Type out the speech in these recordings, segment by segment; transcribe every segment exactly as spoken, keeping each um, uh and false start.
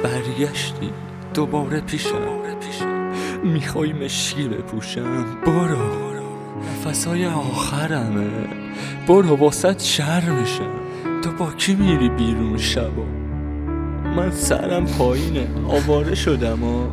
برگشتی دوباره پیشم، میخوای مشکی بپوشم؟ برو، نفسای آخرمه، برو واسط شر میشم. تو با کی میری بیرون شبا؟ من سرم پایینه، آواره شدم ها.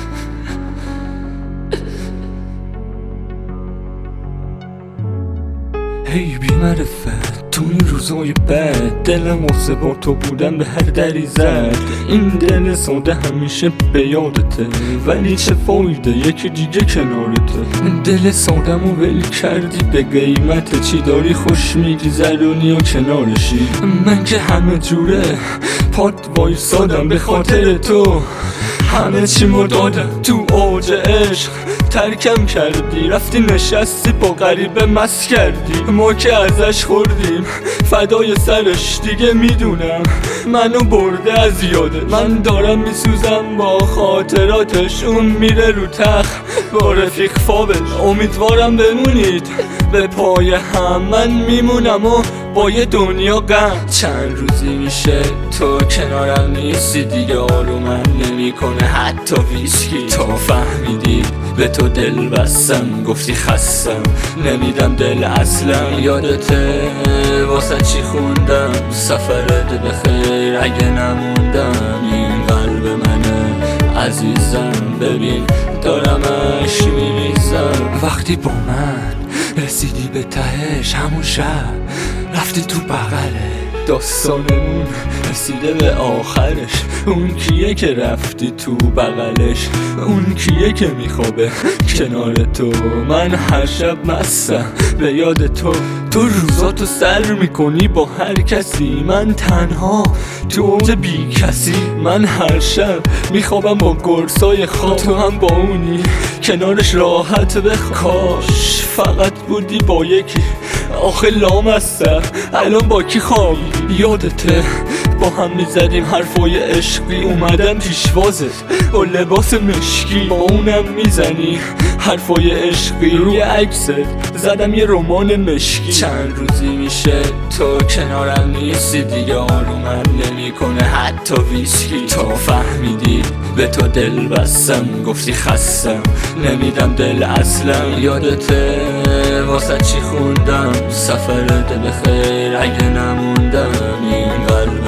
هی بی معرفت تو این روزای بد، دلم واسه با تو بودن به هر دری زد. این دل ساده همیشه به یادته، ولی چه فایده یکی دیگه کنارته. دل سادمو ول کردی به قیمت چی؟ داری خوش میگی زرونی و کنارشی. من که همه جوره پات وایسادم به خاطر تو، همه چیمو دادم تو اوج عشق. ترکم کردی رفتی نشستی با غریبه مست کردی، ما که ازش خوردیم فدای سرش. دیگه میدونم منو برده از یادت، من دارم میسوزم با خاطراتش. اون میره رو تخت با رفیق فابل، امیدوارم بمونید به پای هم. من میمونم و با یه دنیا غم. چند روزی میشه تو کنارم نیستی دیگه، آرومم نمیکنه حتی ویسکی. تا فهمیدی به تو دل بستم، گفتی خستم نمیدم دل اصلا. یادته واسه چی خوندم سفرت بخیر اگه نموندم. این قلب منه عزیزم، ببین دارم عشق میریزم. وقتی با من رسیدی به تهش، همون شب رفتی تو بغله. داستانمون رسیده به آخرش. اون کیه که رفتی تو بغلش؟ اون کیه که میخوابه کنار تو؟ من هر شب مستم به یاد تو. تو روزاتو سر میکنی با هر کسی، من تنها تو اوج بی کسی. من هر شب میخوابم با گرسای خواب، تو هم با اونی کنارش راحت بخواب. کاش فقط بودی با یکی، آخه لامستم الان با کی خوابی؟ یادته با هم میزدیم حرفای عشقی، اومدم پیشوازت با لباس مشکی. با اونم میزنی حرفای عشقی، روی عکست زدم یه رمان مشکی. چند روزی میشه تو کنارم نیستی دیگه، آرومم نمیکنه حتی ویسکی. تا فهمیدی به تو دل بستم، گفتی خستم نمیدم دل اصلا. یادته واسه چی خوندم سفرت بخیر اگه نموندم. این قلب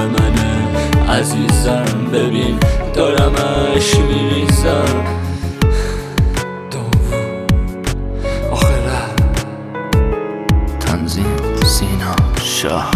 منه عزیزم، ببین دارم عشق میریزم. تنظیم سینا شاه.